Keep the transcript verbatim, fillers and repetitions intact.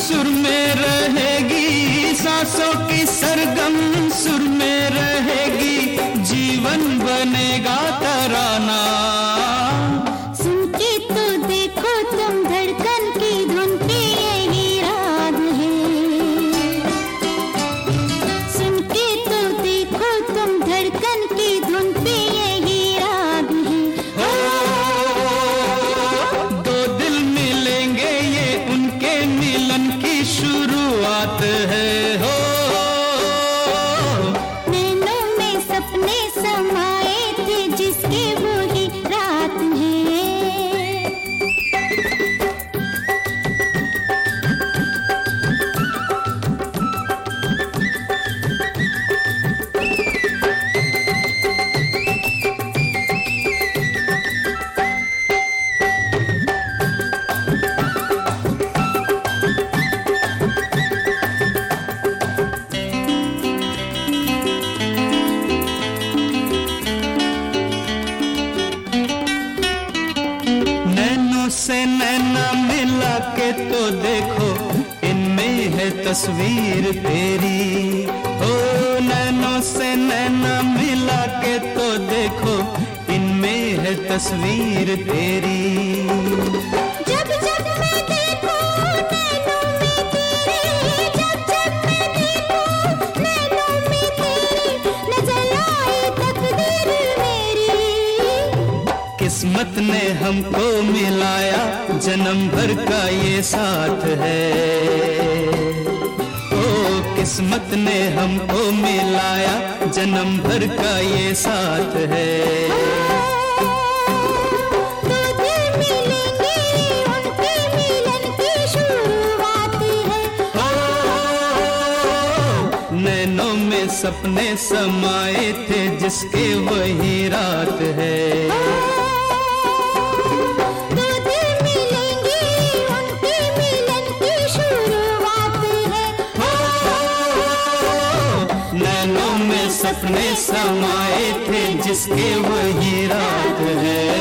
सुर में रहेगी, सांसों की सरगम सुर में रहेगी, जीवन बनेगा तराना। सुन के तो देखो तुम धड़कन की धुन पे यही राग है। सुन के तो देखो तुम धड़कन की धुन पे यही राग है। दो दिल मिलेंगे ये उनके मिलन की शुरुआत है। हो नैनों में सपने समाए थे जिसके वही रात है। से नैना मिला के तो देखो, इनमें है तस्वीर तेरी। ओ नैनों से नैना मिला के तो देखो, इनमें है तस्वीर तेरी। जब जब मैं देखूं नैनों में तेरे, जब जब मैं देखूं नैनों में तेरे, नजर आए तकदीर मेरी। किस्मत ने हमको मिलाया, जन्म भर का ये साथ है। ओ किस्मत ने हमको मिलाया, जन्म भर का ये साथ है। दो दिल मिलेंगे उनके मिलन की शुरुआत है। ओ नैनों में सपने समाए थे जिसके वही रात है। सपने समाए थे जिसके वही रात है।